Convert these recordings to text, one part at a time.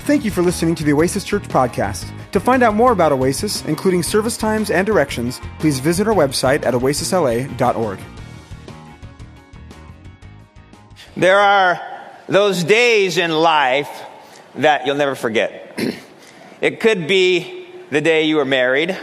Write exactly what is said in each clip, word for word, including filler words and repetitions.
Thank you for listening to the Oasis Church podcast. To find out more about Oasis, including service times and directions, please visit our website at oasis l a dot org. There are those days in life that you'll never forget. It could be the day you were married,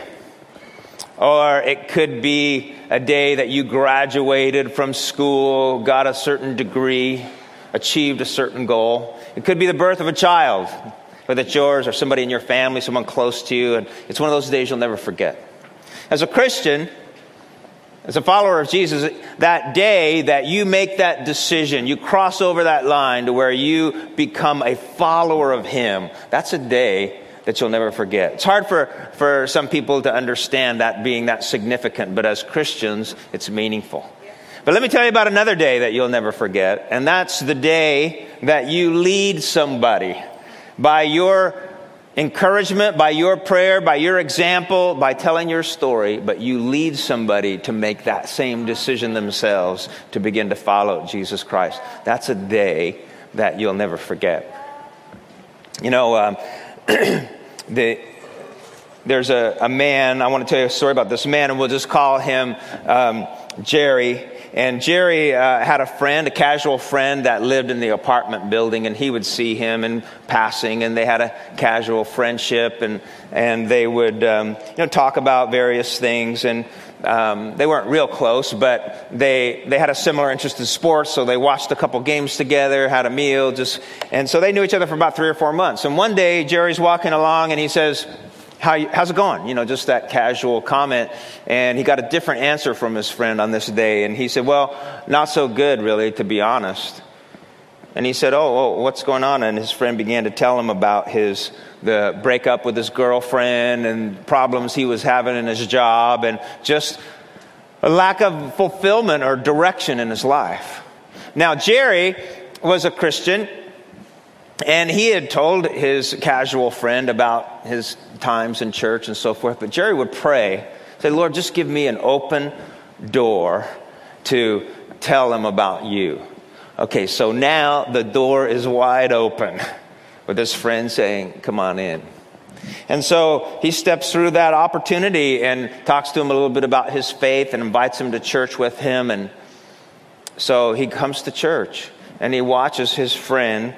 or it could be a day that you graduated from school, got a certain degree, achieved a certain goal. It could be the birth of a child, whether it's yours or somebody in your family, someone close to you, and it's one of those days you'll never forget. As a Christian, as a follower of Jesus, that day that you make that decision, you cross over that line to where you become a follower of Him, that's a day that you'll never forget. It's hard for, for some people to understand that being that significant, but as Christians, it's meaningful. But let me tell you about another day that you'll never forget, and that's the day that you lead somebody by your encouragement, by your prayer, by your example, by telling your story, but you lead somebody to make that same decision themselves to begin to follow Jesus Christ. That's a day that you'll never forget. You know, um, the, there's a, a man, I want to tell you a story about this man, and we'll just call him um, Jerry. And Jerry uh, had a friend, a casual friend that lived in the apartment building, and he would see him in passing, and they had a casual friendship, and and they would um, you know talk about various things, and um, they weren't real close, but they they had a similar interest in sports, so they watched a couple games together, had a meal, just and so they knew each other for about three or four months. And one day, Jerry's walking along, and he says, How you, how's it going? You know, just that casual comment. And he got a different answer from his friend on this day. And he said, well, not so good, really, to be honest. And he said, oh, oh, what's going on? And his friend began to tell him about his the breakup with his girlfriend and problems he was having in his job and just a lack of fulfillment or direction in his life. Now, Jerry was a Christian, and he had told his casual friend about his times in church and so forth. But Jerry would pray, say, Lord, just give me an open door to tell him about you. Okay, so now the door is wide open with his friend saying, come on in. And so he steps through that opportunity and talks to him a little bit about his faith and invites him to church with him. And so he comes to church and he watches his friend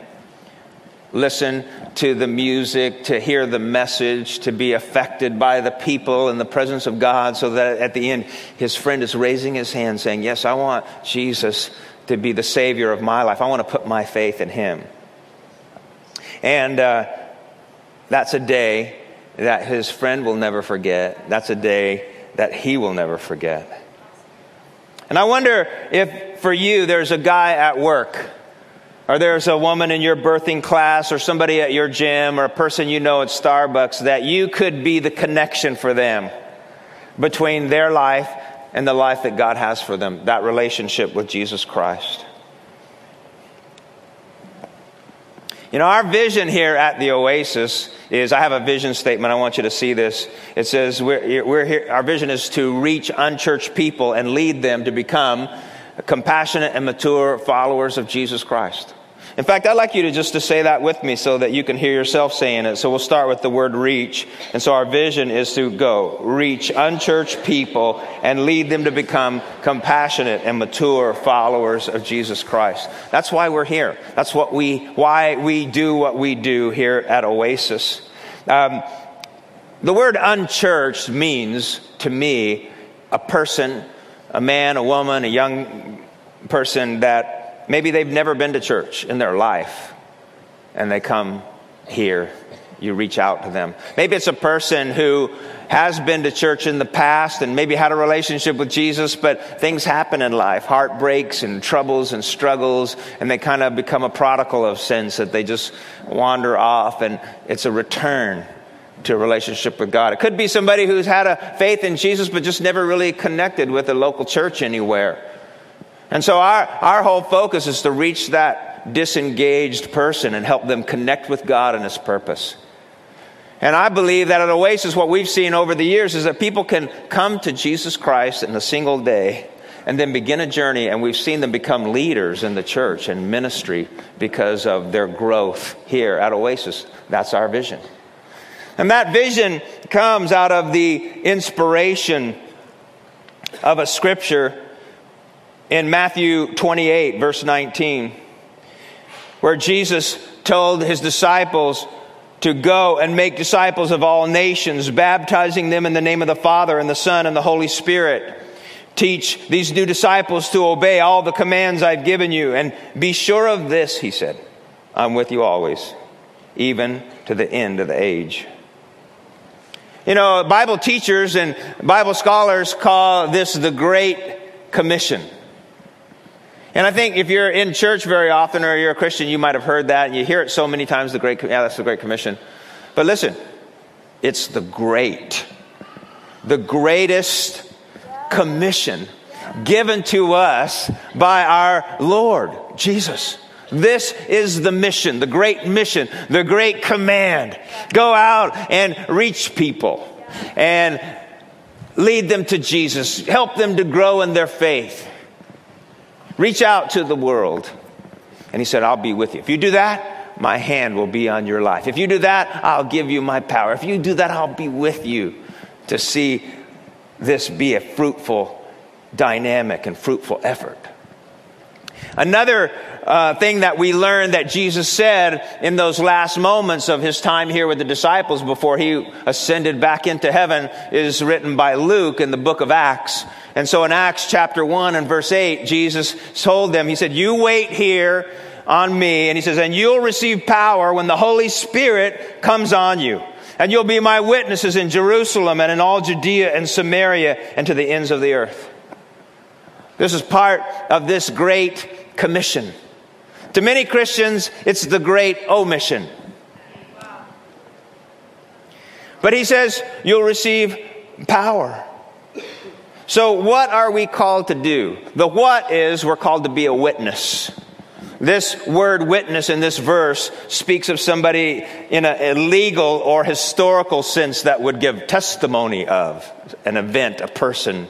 listen to the music, to hear the message, to be affected by the people and the presence of God, so that at the end, his friend is raising his hand saying, yes, I want Jesus to be the Savior of my life. I want to put my faith in Him. And uh, that's a day that his friend will never forget. That's a day that he will never forget. And I wonder if for you, there's a guy at work, or there's a woman in your birthing class, or somebody at your gym, or a person you know at Starbucks, that you could be the connection for them between their life and the life that God has for them, that relationship with Jesus Christ. You know, our vision here at the Oasis is, I have a vision statement. I want you to see this. It says, we're, we're here, our vision is to reach unchurched people and lead them to become compassionate and mature followers of Jesus Christ. In fact, I'd like you to just to say that with me so that you can hear yourself saying it. So we'll start with the word reach. And so our vision is to go reach unchurched people and lead them to become compassionate and mature followers of Jesus Christ. That's why we're here. That's what we, why we do what we do here at Oasis. Um, the word unchurched means, to me, a person, a man, a woman, a young person that maybe they've never been to church in their life, and they come here. You reach out to them. Maybe it's a person who has been to church in the past and maybe had a relationship with Jesus, but things happen in life, heartbreaks and troubles and struggles, and they kind of become a prodigal of sense that they just wander off, and it's a return to a relationship with God. It could be somebody who's had a faith in Jesus but just never really connected with a local church anywhere. And so our, our whole focus is to reach that disengaged person and help them connect with God and His purpose. And I believe that at Oasis, what we've seen over the years is that people can come to Jesus Christ in a single day and then begin a journey, and we've seen them become leaders in the church and ministry because of their growth here at Oasis. That's our vision. And that vision comes out of the inspiration of a scripture in Matthew twenty-eight, verse nineteen, where Jesus told his disciples to go and make disciples of all nations, baptizing them in the name of the Father and the Son and the Holy Spirit. Teach these new disciples to obey all the commands I've given you. And be sure of this, he said, I'm with you always, even to the end of the age. You know, Bible teachers and Bible scholars call this the Great Commission. And I think if you're in church very often or you're a Christian, you might have heard that. And you hear it so many times, the Great, yeah, that's the Great Commission. But listen, it's the great, the greatest commission given to us by our Lord Jesus. This is the mission, the great mission, the great command. Go out and reach people and lead them to Jesus. Help them to grow in their faith. Reach out to the world. And he said, I'll be with you. If you do that, my hand will be on your life. If you do that, I'll give you my power. If you do that, I'll be with you to see this be a fruitful, dynamic, and fruitful effort. Another uh, thing that we learned that Jesus said in those last moments of his time here with the disciples before he ascended back into heaven is written by Luke in the book of Acts. And so in Acts chapter one and verse eight, Jesus told them, he said, you wait here on me. And he says, and you'll receive power when the Holy Spirit comes on you. And you'll be my witnesses in Jerusalem and in all Judea and Samaria and to the ends of the earth. This is part of this great commission. To many Christians, it's the great omission. But he says, you'll receive power. So what are we called to do? The what is, we're called to be a witness. This word witness in this verse speaks of somebody in a, a legal or historical sense that would give testimony of an event, a person.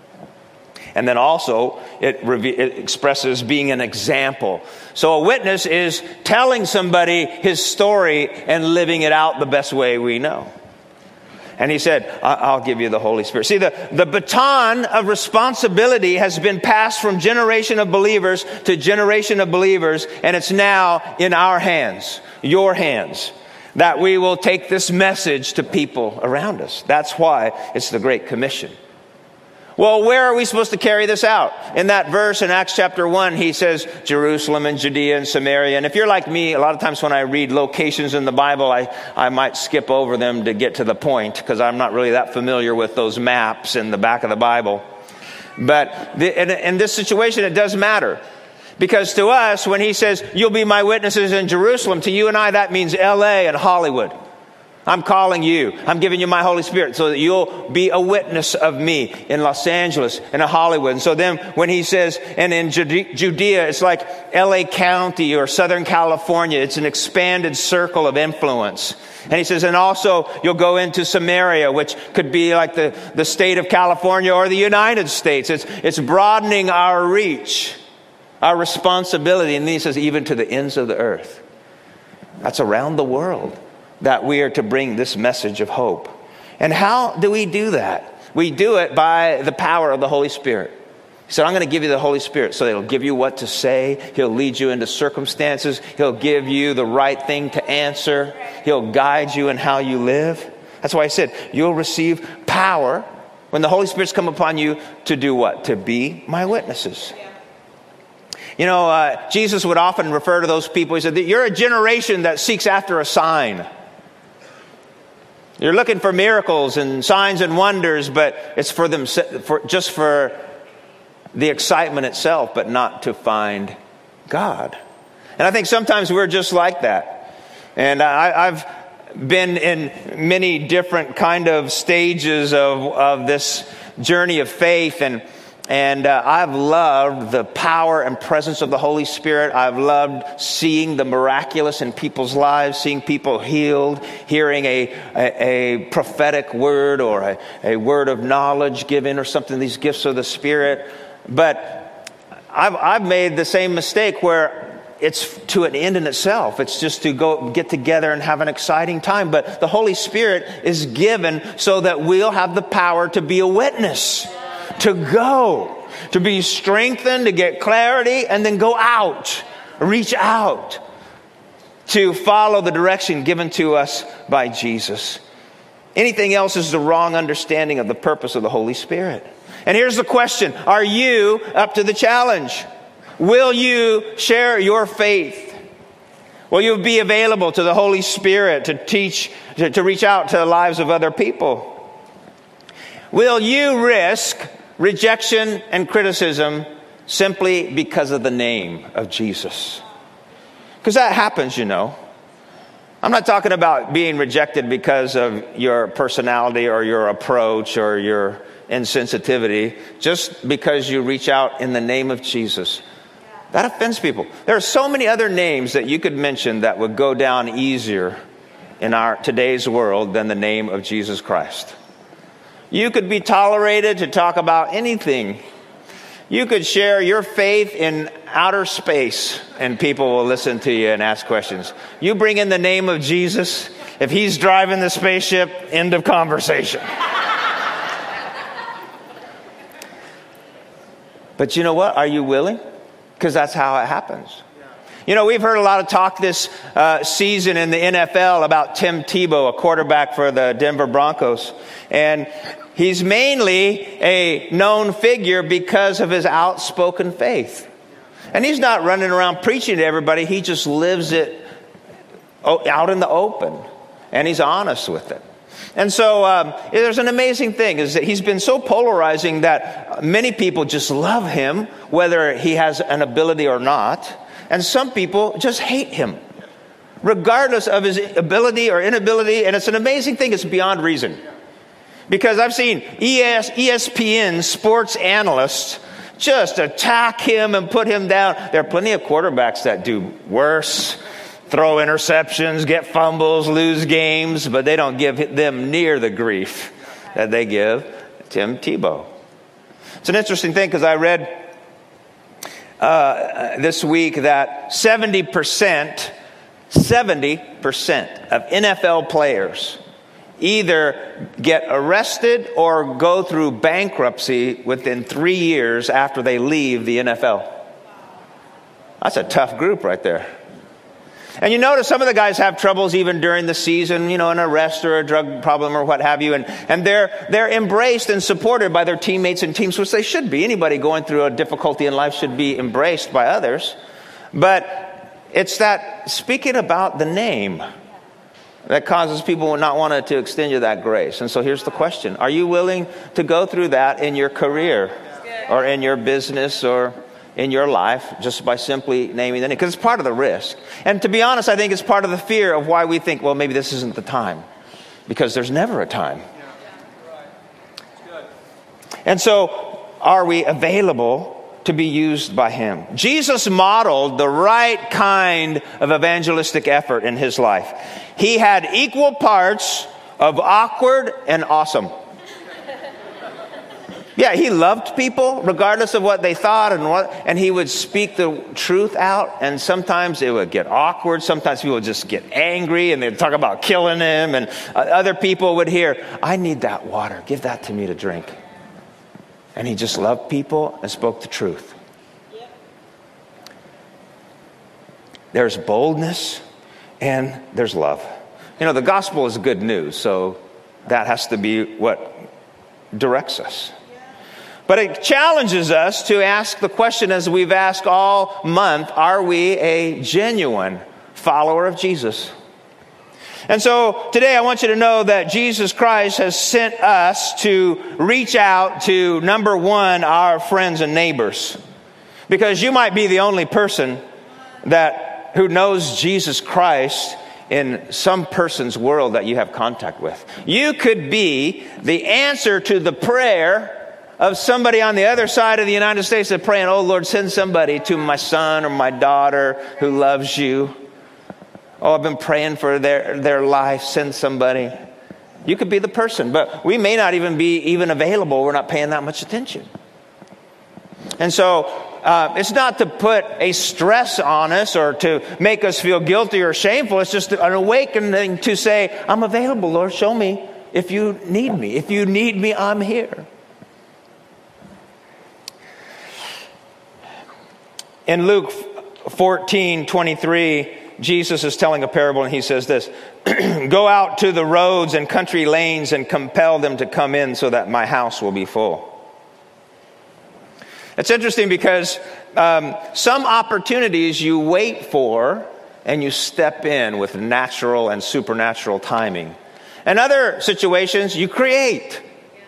And then also it, reve- it expresses being an example. So a witness is telling somebody his story and living it out the best way we know. And he said, I'll give you the Holy Spirit. See, the, the baton of responsibility has been passed from generation of believers to generation of believers, and it's now in our hands, your hands, that we will take this message to people around us. That's why it's the Great Commission. Well, where are we supposed to carry this out? In that verse in Acts chapter one, he says Jerusalem and Judea and Samaria. And if you're like me, a lot of times when I read locations in the Bible, I, I might skip over them to get to the point because I'm not really that familiar with those maps in the back of the Bible. But the, in, in this situation, it does matter. Because to us, when he says, you'll be my witnesses in Jerusalem, to you and I, that means L A and Hollywood. I'm calling you. I'm giving you my Holy Spirit so that you'll be a witness of me in Los Angeles and in Hollywood. And so then when he says, and in Judea, it's like L A County or Southern California. It's an expanded circle of influence. And he says, and also you'll go into Samaria, which could be like the, the state of California or the United States. It's, it's broadening our reach, our responsibility. And then he says, even to the ends of the earth. That's around the world, that we are to bring this message of hope. And how do we do that? We do it by the power of the Holy Spirit. He said, I'm going to give you the Holy Spirit so that He'll give you what to say. He'll lead you into circumstances. He'll give you the right thing to answer. He'll guide you in how you live. That's why I said, you'll receive power when the Holy Spirit's come upon you to do what? To be my witnesses. You know, uh, Jesus would often refer to those people. He said, you're a generation that seeks after a sign. You're looking for miracles and signs and wonders, but it's for them, for just for the excitement itself, but not to find God. And I think sometimes we're just like that. And I, I've been in many different kind of stages of, of this journey of faith, and And uh, I've loved the power and presence of the Holy Spirit. I've loved seeing the miraculous in people's lives, seeing people healed, hearing a, a, a prophetic word or a, a word of knowledge given or something, these gifts of the Spirit. But I've, I've made the same mistake where it's to an end in itself. It's just to go get together and have an exciting time. But the Holy Spirit is given so that we'll have the power to be a witness, to go, to be strengthened, to get clarity, and then go out, reach out, to follow the direction given to us by Jesus. Anything else is the wrong understanding of the purpose of the Holy Spirit. And here's the question. Are you up to the challenge? Will you share your faith? Will you be available to the Holy Spirit to teach, to, to reach out to the lives of other people? Will you risk rejection and criticism simply because of the name of Jesus? Because that happens, you know. I'm not talking about being rejected because of your personality or your approach or your insensitivity, just because you reach out in the name of Jesus. That offends people. There are so many other names that you could mention that would go down easier in our today's world than the name of Jesus Christ. You could be tolerated to talk about anything. You could share your faith in outer space and people will listen to you and ask questions. You bring in the name of Jesus, if he's driving the spaceship, end of conversation. But you know what? Are you willing? Because that's how it happens. You know, we've heard a lot of talk this uh, season in the N F L about Tim Tebow, a quarterback for the Denver Broncos. And he's mainly a known figure because of his outspoken faith. And he's not running around preaching to everybody. He just lives it out in the open. And he's honest with it. And so um, there's an amazing thing is that he's been so polarizing that many people just love him, whether he has an ability or not. And some people just hate him, regardless of his ability or inability. And it's an amazing thing. It's beyond reason. Because I've seen E S P N sports analysts just attack him and put him down. There are plenty of quarterbacks that do worse, throw interceptions, get fumbles, lose games, but they don't give them near the grief that they give Tim Tebow. It's an interesting thing because I read uh, this week that seventy percent, seventy percent of N F L players either get arrested or go through bankruptcy within three years after they leave the N F L. That's a tough group right there. And you notice some of the guys have troubles even during the season, you know, an arrest or a drug problem or what have you. And, and they're, they're embraced and supported by their teammates and teams, which they should be. Anybody going through a difficulty in life should be embraced by others. But it's that speaking about the name that causes people not want to extend you that grace. And so here's the question. Are you willing to go through that in your career or in your business or in your life just by simply naming the name? Because it's part of the risk. And to be honest, I think it's part of the fear of why we think, well, maybe this isn't the time. Because there's never a time. And so are we available to be used by him? Jesus modeled the right kind of evangelistic effort in his life. He had equal parts of awkward and awesome. Yeah, he loved people regardless of what they thought and what, and he would speak the truth out. And sometimes it would get awkward. Sometimes people would just get angry and they'd talk about killing him. And other people would hear, I need that water. Give that to me to drink. And he just loved people and spoke the truth. There's boldness and there's love. You know, the gospel is good news, so that has to be what directs us. But it challenges us to ask the question, as we've asked all month, are we a genuine follower of Jesus? And so today I want you to know that Jesus Christ has sent us to reach out to, number one, our friends and neighbors. Because you might be the only person that who knows Jesus Christ in some person's world that you have contact with. You could be the answer to the prayer of somebody on the other side of the United States that's praying, oh Lord, send somebody to my son or my daughter who loves you. Oh, I've been praying for their, their life. Send somebody. You could be the person, but we may not even be even available. We're not paying that much attention. And so uh, it's not to put a stress on us or to make us feel guilty or shameful. It's just an awakening to say, I'm available, Lord. Show me if you need me. If you need me, I'm here. In Luke fourteen twenty-three, Jesus is telling a parable, and he says this, go out to the roads and country lanes and compel them to come in so that my house will be full. It's interesting because um, some opportunities you wait for and you step in with natural and supernatural timing. And other situations you create.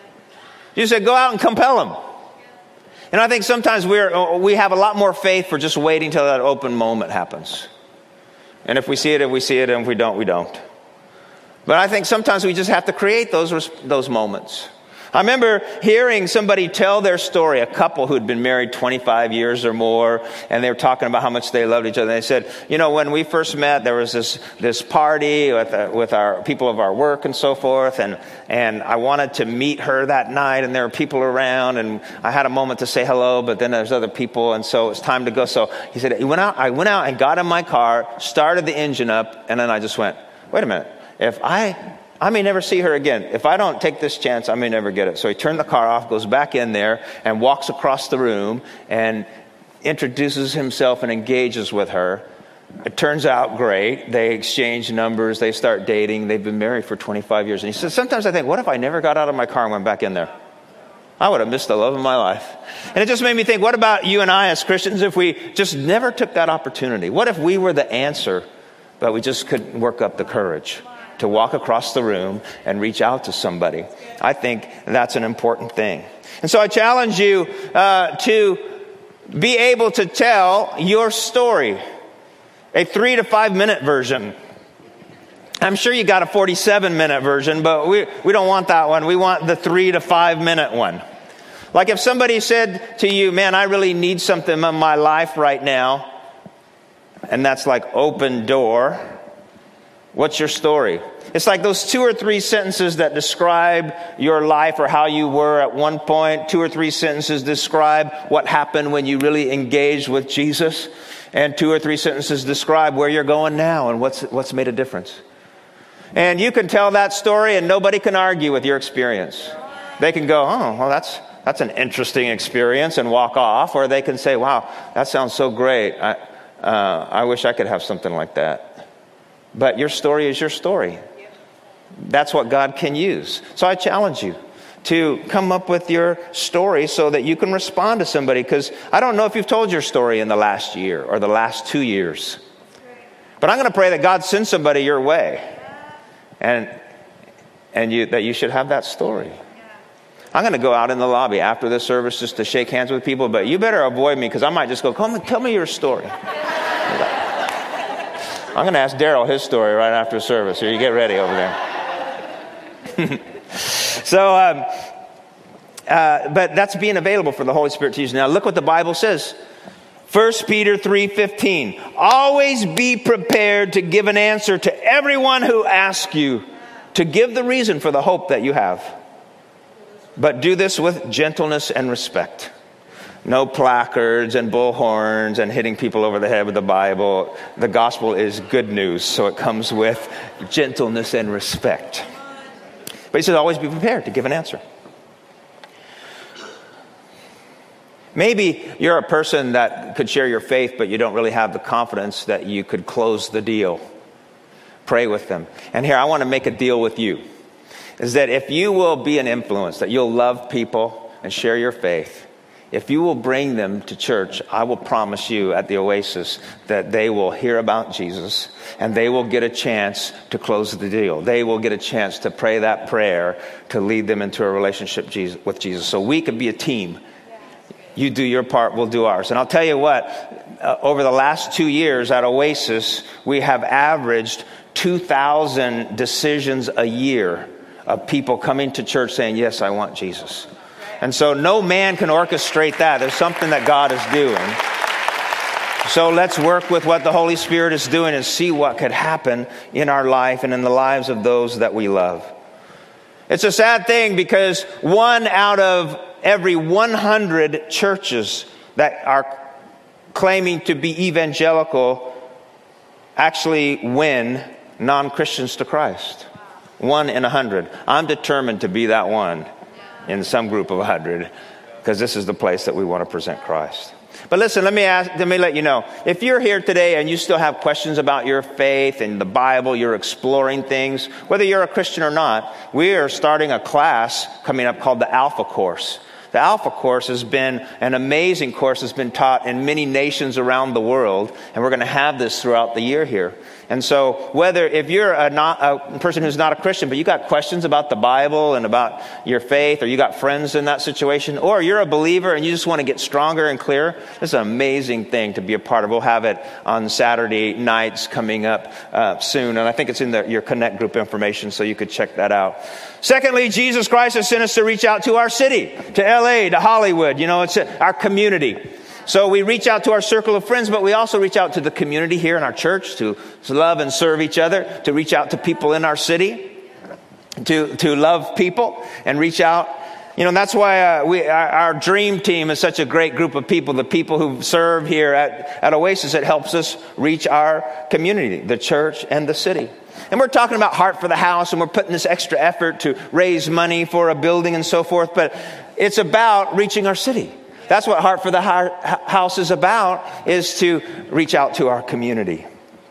You say, go out and compel them. And I think sometimes we're, we have a lot more faith for just waiting till that open moment happens. And if we see it, if we see it, and if we don't, we don't. But I think sometimes we just have to create those, those moments. I remember hearing somebody tell their story, a couple who'd been married twenty-five years or more, and they were talking about how much they loved each other. They said, you know, when we first met, there was this this party with uh, with our people of our work and so forth, and and I wanted to meet her that night, and there were people around, and I had a moment to say hello, but then there's other people, and so it's time to go. So he said, he went out, I went out and got in my car, started the engine up, and then I just went, wait a minute, if I... I may never see her again. If I don't take this chance, I may never get it. So he turned the car off, goes back in there, and walks across the room and introduces himself and engages with her. It turns out great. They exchange numbers. They start dating. They've been married for twenty-five years. And he says, sometimes I think, what if I never got out of my car and went back in there? I would have missed the love of my life. And it just made me think, what about you and I as Christians if we just never took that opportunity? What if we were the answer, but we just couldn't work up the courage to walk across the room and reach out to somebody? I think that's an important thing. And so I challenge you uh, to be able to tell your story, a three to five minute version. I'm sure you got a forty-seven minute version, but we, we don't want that one. We want the three to five minute one. Like if somebody said to you, man, I really need something in my life right now, and that's like open door. What's your story? It's like those two or three sentences that describe your life or how you were at one point. Two or three sentences describe what happened when you really engaged with Jesus. And two or three sentences describe where you're going now and what's what's made a difference. And you can tell that story and nobody can argue with your experience. They can go, oh, well, that's that's an interesting experience and walk off. Or they can say, wow, that sounds so great. I, uh, I wish I could have something like that. But your story is your story. That's what God can use. So I challenge you to come up with your story so that you can respond to somebody. Because I don't know if you've told your story in the last year or the last two years. But I'm going to pray that God sends somebody your way. And and you that you should have that story. I'm going to go out in the lobby after this service just to shake hands with people. But you better avoid me because I might just go, come tell me your story. I'm going to ask Daryl his story right after the service. Here, you get ready over there. so, um, uh, but that's being available for the Holy Spirit to use. Now, look what the Bible says. First Peter three fifteen. Always be prepared to give an answer to everyone who asks you to give the reason for the hope that you have. But do this with gentleness and respect. No placards and bullhorns and hitting people over the head with the Bible. The gospel is good news, so it comes with gentleness and respect. But he says, always be prepared to give an answer. Maybe you're a person that could share your faith, but you don't really have the confidence that you could close the deal. Pray with them. And here, I want to make a deal with you. Is that if you will be an influence, that you'll love people and share your faith, if you will bring them to church, I will promise you at the Oasis that they will hear about Jesus and they will get a chance to close the deal. They will get a chance to pray that prayer to lead them into a relationship with Jesus. So we could be a team. You do your part, we'll do ours. And I'll tell you what, uh, over the last two years at Oasis, we have averaged two thousand decisions a year of people coming to church saying, yes, I want Jesus. And so no man can orchestrate that. There's something that God is doing. So let's work with what the Holy Spirit is doing and see what could happen in our life and in the lives of those that we love. It's a sad thing because one out of every one hundred churches that are claiming to be evangelical actually win non-Christians to Christ. One in a hundred. I'm determined to be that one in some group of a hundred, because this is the place that we want to present Christ. But listen, let me ask, let me let you know, if you're here today and you still have questions about your faith and the Bible, you're exploring things, whether you're a Christian or not, we are starting a class coming up called the Alpha Course. The Alpha Course has been an amazing course that's been taught in many nations around the world, and we're going to have this throughout the year here. And so whether if you're a, not, a person who's not a Christian, but you got questions about the Bible and about your faith, or you got friends in that situation, or you're a believer and you just want to get stronger and clearer, this is an amazing thing to be a part of. We'll have it on Saturday nights coming up uh, soon, and I think it's in the, your Connect group information, so you could check that out. Secondly, Jesus Christ has sent us to reach out to our city, to L A, to Hollywood. You know, it's our community. So we reach out to our circle of friends, but we also reach out to the community here in our church to, to love and serve each other, to reach out to people in our city, to, to love people and reach out. You know, and that's why uh, we, our, our dream team is such a great group of people, the people who serve here at, at Oasis. It helps us reach our community, the church and the city. And we're talking about Heart for the House, and we're putting this extra effort to raise money for a building and so forth, but it's about reaching our city. That's what Heart for the House is about, is to reach out to our community.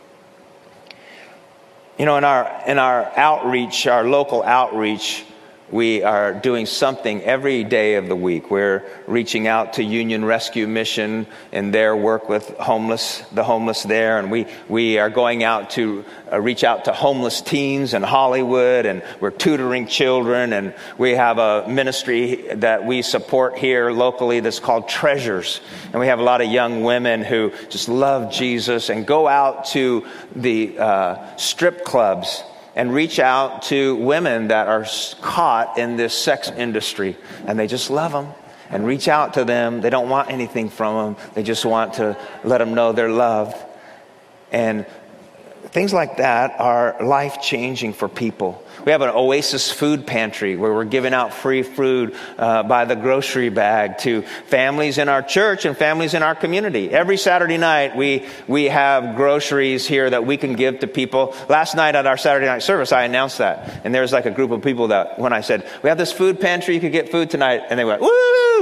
You know, in our in our outreach, our local outreach, we are doing something every day of the week. We're reaching out to Union Rescue Mission and their work with homeless, the homeless there. And we, we are going out to uh, reach out to homeless teens in Hollywood, and we're tutoring children. And we have a ministry that we support here locally that's called Treasures. And we have a lot of young women who just love Jesus and go out to the uh, strip clubs and reach out to women that are caught in this sex industry. And they just love them and reach out to them. They don't want anything from them. They just want to let them know they're loved. And things like that are life-changing for people. We have an Oasis food pantry where we're giving out free food uh, by the grocery bag to families in our church and families in our community. Every Saturday night, we we have groceries here that we can give to people. Last night at our Saturday night service, I announced that. And there's like a group of people that when I said, we have this food pantry, you could get food tonight. And they went, woo!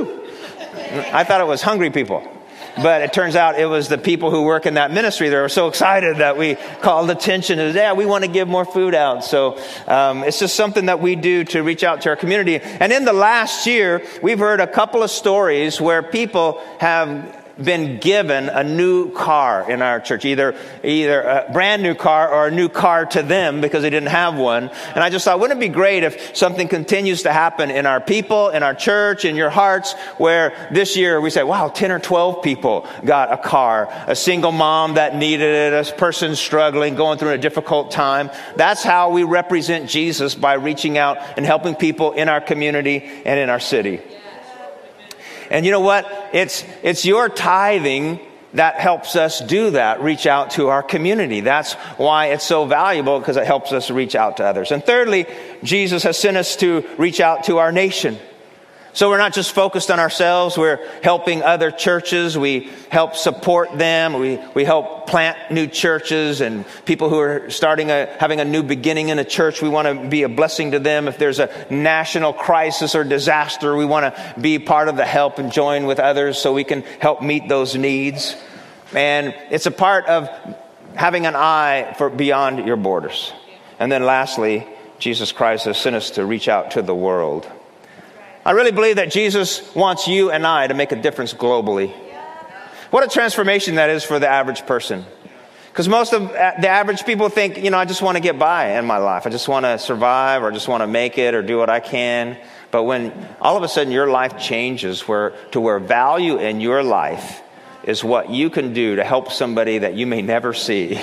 I thought it was hungry people. But it turns out it was the people who work in that ministry that were so excited that we called attention to, yeah, we want to give more food out. So um, it's just something that we do to reach out to our community. And in the last year, we've heard a couple of stories where people have been given a new car in our church, either either a brand new car or a new car to them because they didn't have one. And I just thought, wouldn't it be great if something continues to happen in our people, in our church, in your hearts, where this year we say, wow, ten or twelve people got a car, a single mom that needed it, a person struggling, going through a difficult time. That's how we represent Jesus, by reaching out and helping people in our community and in our city. And you know what? It's it's your tithing that helps us do that, reach out to our community. That's why it's so valuable, because it helps us reach out to others. And thirdly, Jesus has sent us to reach out to our nation. So we're not just focused on ourselves. We're helping other churches. We help support them. We we help plant new churches and people who are starting a having a new beginning in a church. We want to be a blessing to them. If there's a national crisis or disaster, we want to be part of the help and join with others so we can help meet those needs. And it's a part of having an eye for beyond your borders. And then lastly, Jesus Christ has sent us to reach out to the world. I really believe that Jesus wants you and I to make a difference globally. What a transformation that is for the average person. Because most of the average people think, you know, I just want to get by in my life. I just want to survive, or just want to make it, or do what I can. But when all of a sudden your life changes where to where value in your life is what you can do to help somebody that you may never see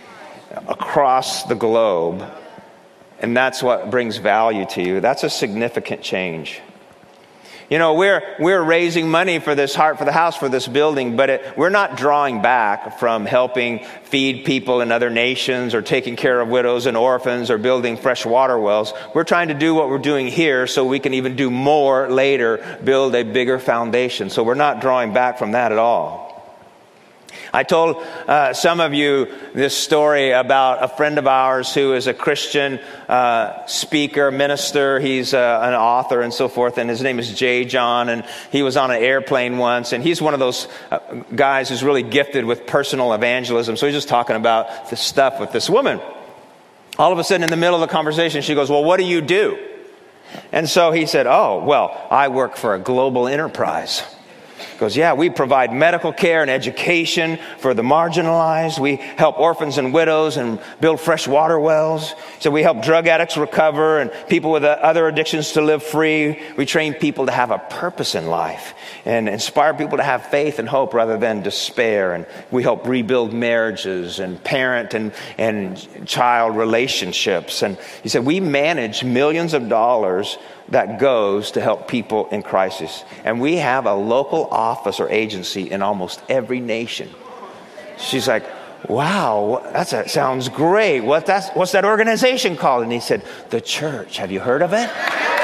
across the globe, and that's what brings value to you, that's a significant change. You know, we're we're raising money for this Heart for the House, for this building, but it, we're not drawing back from helping feed people in other nations or taking care of widows and orphans or building fresh water wells. We're trying to do what we're doing here so we can even do more later, build a bigger foundation. So we're not drawing back from that at all. I told uh, some of you this story about a friend of ours who is a Christian uh, speaker, minister. He's uh, an author and so forth, and his name is Jay John, and he was on an airplane once, and he's one of those uh, guys who's really gifted with personal evangelism. So he's just talking about this stuff with this woman. All of a sudden, in the middle of the conversation, she goes, "Well, what do you do?" And so he said, "Oh, well, I work for a global enterprise." He goes, "Yeah, we provide medical care and education for the marginalized. We help orphans and widows and build fresh water wells. So we help drug addicts recover and people with other addictions to live free. We train people to have a purpose in life and inspire people to have faith and hope rather than despair. And we help rebuild marriages and parent and, and child relationships." And he said, "We manage millions of dollars that goes to help people in crisis. And we have a local office or agency in almost every nation." She's like, "Wow, that's a, sounds great. What that's, what's that organization called?" And he said, "The Church. Have you heard of it?"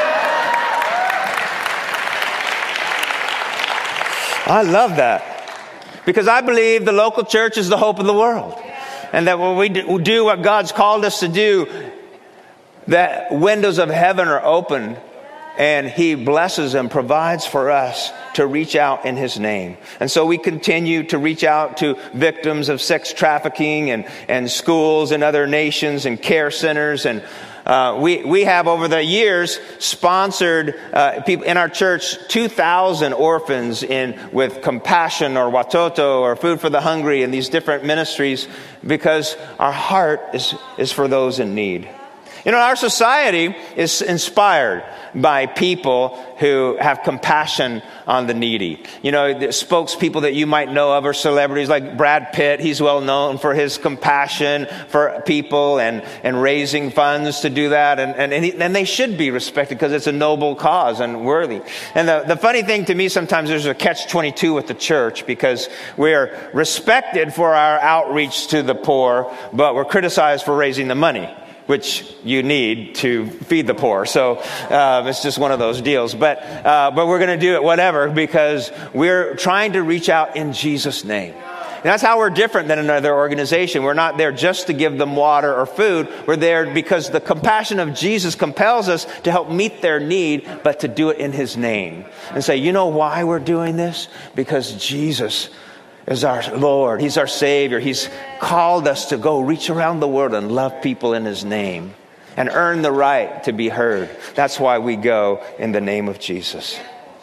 I love that. Because I believe the local church is the hope of the world. And that when we do what God's called us to do, that windows of heaven are open, and He blesses and provides for us to reach out in His name. And so we continue to reach out to victims of sex trafficking and, and schools in other nations and care centers. And uh, we, we have over the years sponsored uh, people in our church, two thousand orphans in with Compassion or Watoto or Food for the Hungry and these different ministries, because our heart is, is for those in need. You know, our society is inspired by people who have compassion on the needy. You know, the spokespeople that you might know of are celebrities like Brad Pitt. He's well known for his compassion for people and, and raising funds to do that. And, and, and, he, and they should be respected because it's a noble cause and worthy. And the, the funny thing to me, sometimes there's a catch twenty-two with the church, because we're respected for our outreach to the poor, but we're criticized for raising the money, which you need to feed the poor. So uh, it's just one of those deals. But uh, but we're going to do it whatever, because we're trying to reach out in Jesus' name. And that's how we're different than another organization. We're not there just to give them water or food. We're there because the compassion of Jesus compels us to help meet their need, but to do it in His name. And say, you know why we're doing this? Because Jesus is our Lord. He's our Savior. He's called us to go reach around the world and love people in His name and earn the right to be heard. That's why we go in the name of Jesus.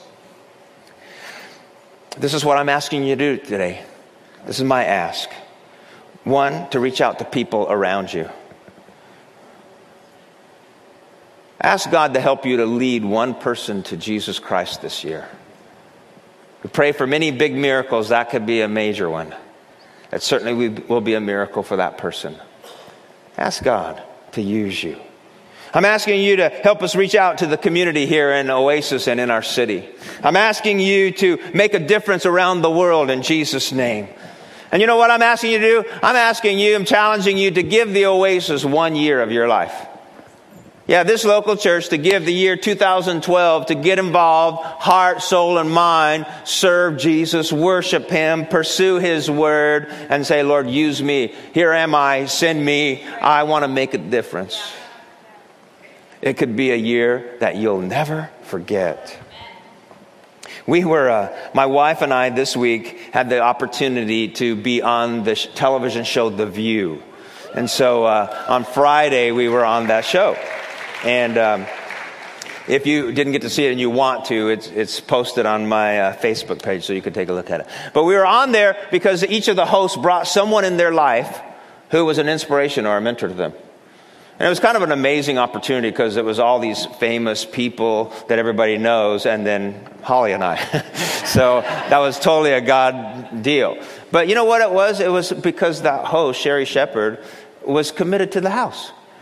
This is what I'm asking you to do today. This is my ask. One, to reach out to people around you. Ask God to help you to lead one person to Jesus Christ this year. We pray for many big miracles. That could be a major one. That certainly will be a miracle for that person. Ask God to use you. I'm asking you to help us reach out to the community here in Oasis and in our city. I'm asking you to make a difference around the world in Jesus' name. And you know what I'm asking you to do? I'm asking you, I'm challenging you to give the Oasis one year of your life. Yeah, this local church, to give the year two thousand twelve, to get involved, heart, soul, and mind, serve Jesus, worship Him, pursue His word, and say, Lord, use me. Here am I, send me. I want to make a difference. It could be a year that you'll never forget. We were, uh, my wife and I this week had the opportunity to be on the sh- television show The View. And so uh, on Friday, we were on that show. And um, if you didn't get to see it and you want to, it's it's posted on my uh, Facebook page, so you can take a look at it. But we were on there because each of the hosts brought someone in their life who was an inspiration or a mentor to them. And it was kind of an amazing opportunity because it was all these famous people that everybody knows, and then Holly and I. So that was totally a God deal. But you know what it was? It was because that host, Sherry Shepherd, was committed to the house.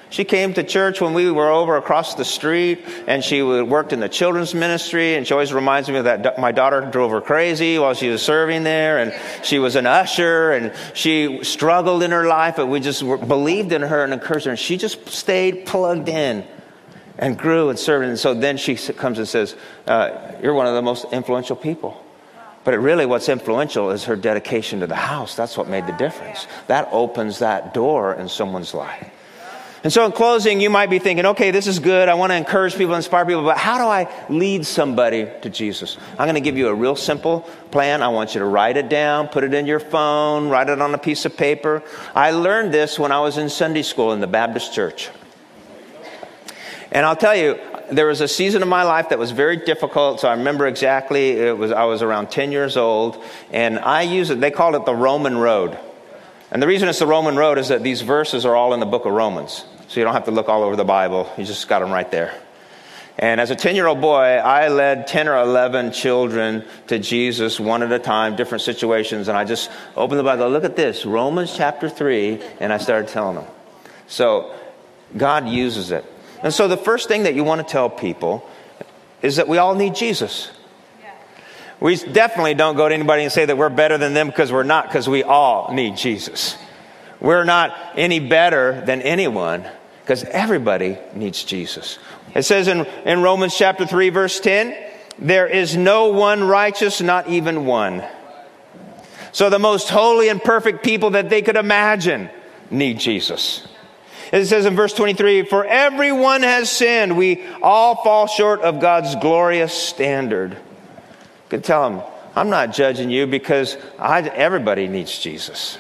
She came to church when we were over across the street, and she worked in the children's ministry, and she always reminds me of that. My daughter drove her crazy while she was serving there, and she was an usher, and she struggled in her life, but we just believed in her and encouraged her, and she just stayed plugged in and grew and served. And so then she comes and says, uh, you're one of the most influential people. But it really, what's influential is her dedication to the house. That's what made the difference. That opens that door in someone's life. And so in closing, you might be thinking, okay, this is good. I want to encourage people, inspire people, but how do I lead somebody to Jesus? I'm going to give you a real simple plan. I want you to write it down, put it in your phone, write it on a piece of paper. I learned this when I was in Sunday school in the Baptist church. And I'll tell you, there was a season of my life that was very difficult. So I remember exactly, it was I was around ten years old, and I use it, they called it the Roman road. And the reason it's the Roman road is that these verses are all in the book of Romans. So you don't have to look all over the Bible. You just got them right there. And as a ten-year-old boy, I led ten or eleven children to Jesus one at a time, different situations. And I just opened the Bible, look at this, Romans chapter three, and I started telling them. So God uses it. And so the first thing that you want to tell people is that we all need Jesus. We definitely don't go to anybody and say that we're better than them, because we're not, because we all need Jesus. We're not any better than anyone, because everybody needs Jesus. It says in, in Romans chapter three, verse ten, there is no one righteous, not even one. So the most holy and perfect people that they could imagine need Jesus. It says in verse twenty-three, for everyone has sinned. We all fall short of God's glorious standard. You can tell them, I'm not judging you, because I, everybody needs Jesus.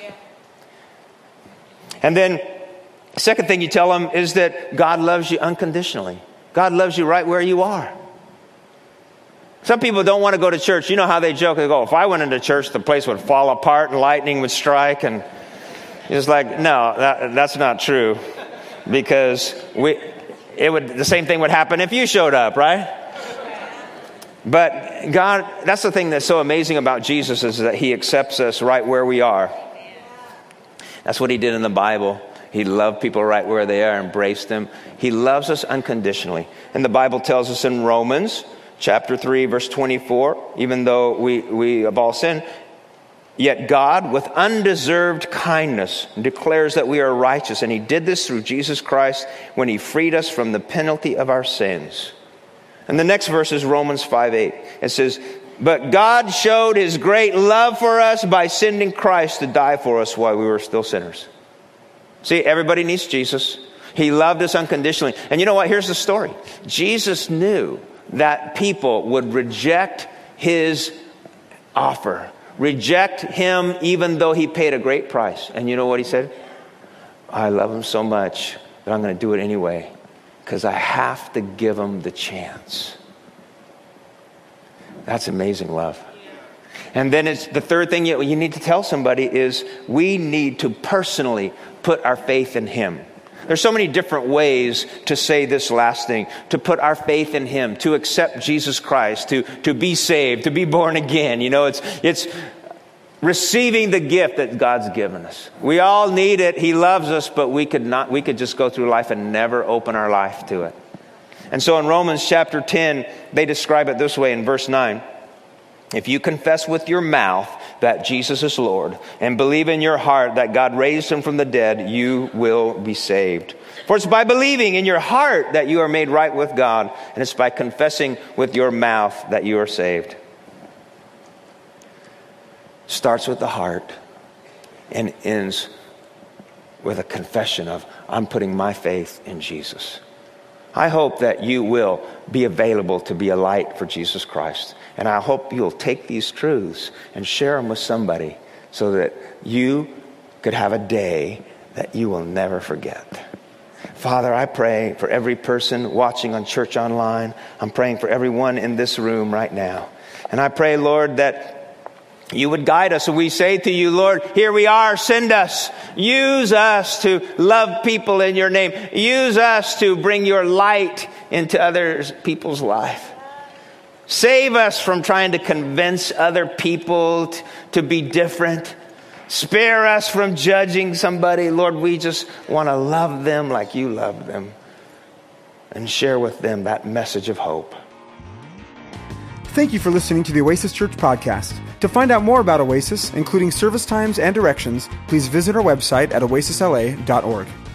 And then the second thing you tell them is that God loves you unconditionally. God loves you right where you are. Some people don't want to go to church. You know how they joke. They go, if I went into church, the place would fall apart and lightning would strike. And it's like, no, that, that's not true. Because we, it would, the same thing would happen if you showed up, right? But God, that's the thing that's so amazing about Jesus, is that he accepts us right where we are. That's what he did in the Bible. He loved people right where they are, embraced them. He loves us unconditionally. And the Bible tells us in Romans chapter three, verse twenty-four, even though we, we have all sinned, yet God, with undeserved kindness, declares that we are righteous. And he did this through Jesus Christ when he freed us from the penalty of our sins. And the next verse is Romans five eight. It says, but God showed his great love for us by sending Christ to die for us while we were still sinners. See, everybody needs Jesus. He loved us unconditionally. And you know what? Here's the story. Jesus knew that people would reject his offer, reject him even though he paid a great price. And you know what he said? I love him so much that I'm going to do it anyway, because I have to give them the chance. That's amazing love. And then it's the third thing you, you need to tell somebody is we need to personally put our faith in him. There's so many different ways to say this last thing, to put our faith in him, to accept Jesus Christ, to, to be saved, to be born again. You know, it's, it's receiving the gift that God's given us. We all need it. He loves us, but we could not, we could just go through life and never open our life to it. And so in Romans chapter ten, they describe it this way in verse nine. If you confess with your mouth that Jesus is Lord and believe in your heart that God raised him from the dead, you will be saved. For it's by believing in your heart that you are made right with God, and it's by confessing with your mouth that you are saved. Starts with the heart and ends with a confession of, I'm putting my faith in Jesus. I hope that you will be available to be a light for Jesus Christ. And I hope you'll take these truths and share them with somebody so that you could have a day that you will never forget. Father, I pray for every person watching on Church Online. I'm praying for everyone in this room right now. And I pray, Lord, that you would guide us. And we say to you, Lord, here we are, send us. Use us to love people in your name. Use us to bring your light into other people's life. Save us from trying to convince other people t- to be different. Spare us from judging somebody. Lord, we just want to love them like you love them and share with them that message of hope. Thank you for listening to the Oasis Church podcast. To find out more about Oasis, including service times and directions, please visit our website at oasis l a dot org.